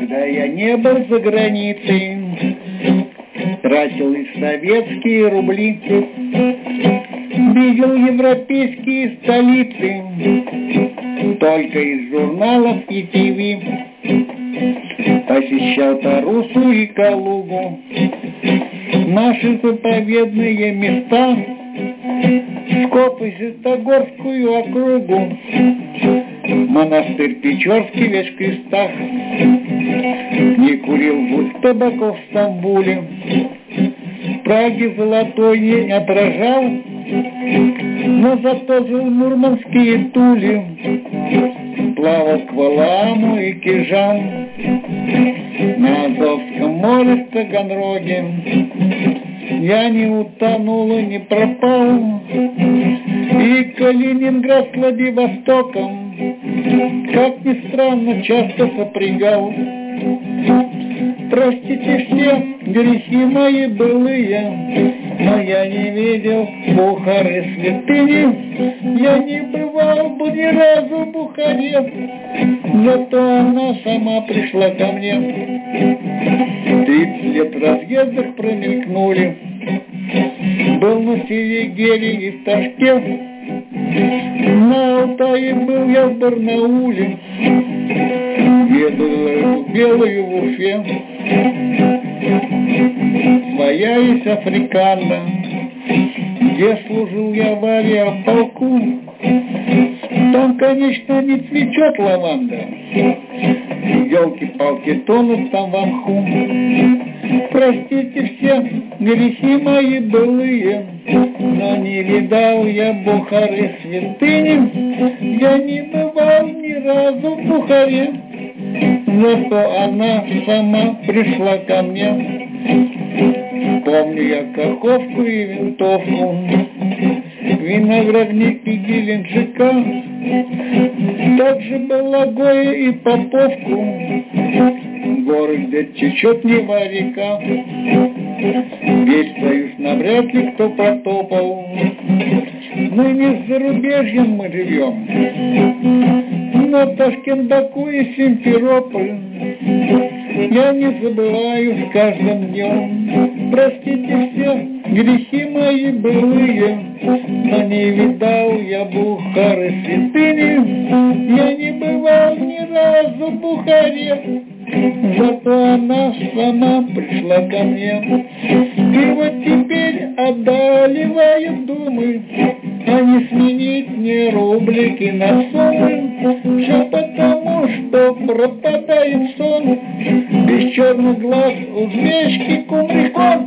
Когда я не был за границей, тратил и советские рубли, видел европейские столицы только из журналов и ТВ. Посещал Тарусу и Калугу, наши заповедные места, Скоп и Святогорскую округу, монастырь Печорский весь в крестах. Не курил гусь табаку в Стамбуле, в Праге золотой не отражал, но зато жил в Мурманске и Туле, плавал к Валааму и Кижан, на Азовском море в Таганроге. Я не утонул и не пропал, и Калининград с Владивостоком, как ни странно, часто сопрягал. Простите все грехи мои былые, но я не видел Бухары святыни, я не бывал бы ни разу в Бухаре, зато она сама пришла ко мне. 30 лет в разъездах промелькнули, был на Селигере и в Ташке, на Алтае был я в Барнауле, еду белую в Уфе. Своя есть Африкана, где служил я в авиаполку. Там, конечно, не цветет лаванда, елки-палки тонут там во мху. Простите все грехи мои былые, но не видал я Бухары святыни, я не бывал ни разу в Бухаре, зато она сама пришла ко мне. Помню я Каховку и Винтовку, виноградники Геленджика, также Балагоя и Поповку, горы, где течет Нева река. Весь Союз навряд ли кто протопал, ныне с зарубежьем мы живем, на Ташкент, Баку и Симферополь. Я не забываю с каждым днем, простите все грехи мои былые, но не видал я Бухары святыни, я не бывал ни разу в Бухаре, зато она сама пришла ко мне. И вот теперь одолевают думы, а не сменить мне рублики на суммы. Все потому, что пропадает сон, без черных глаз узбечки кумрикон.